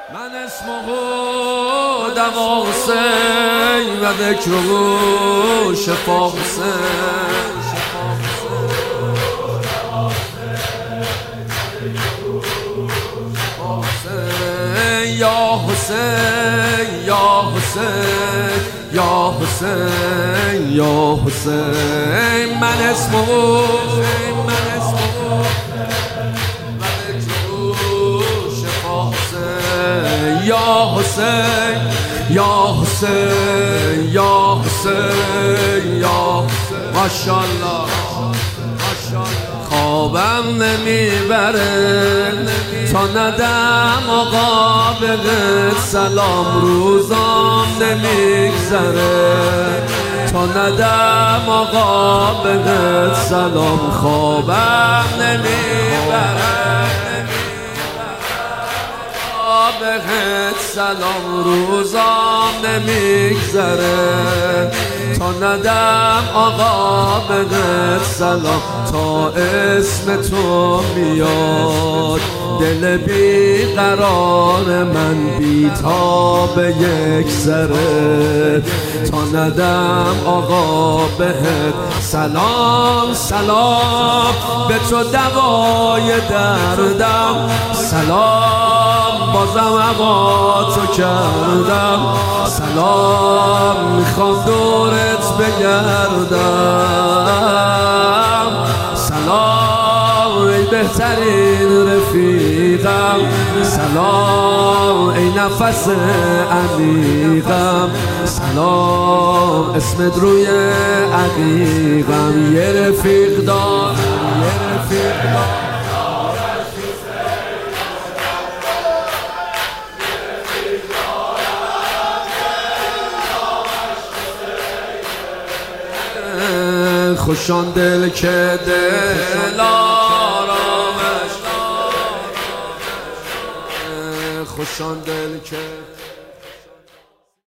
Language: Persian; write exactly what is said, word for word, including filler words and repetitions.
من اسمه دوا حسین و ذکره شفا حسین. یا حسین یا حسین یا حسین یا حسین من اسمه من اسمه و ذکره شفا حسین. یا حسین یا حسین یا حسین یا حسین. ماشاءالله خوابم نمیبره تا ندم آقا بهت سلام. روزام نمیگذره تا ندم آقا بهت سلام. خوابم نمیبره بهت سلام. روزام نمیگذره تا ندم آقا بهت سلام. تا اسم تو میاد دل بی قرار من بی تاب یک ذره. تا ندم آقا بهت سلام. سلام به تو دوای دردم. سلام بازم هوا تو کردم. سلام میخوام دورت بگردم. سلام ای بهترین رفیقم. سلام ای نفس عمیقم. سلام اسمت روی عقیقم. یه رفیق دارم یه رفیق دارم خوشان دل که دل آرامش. خوشان دل که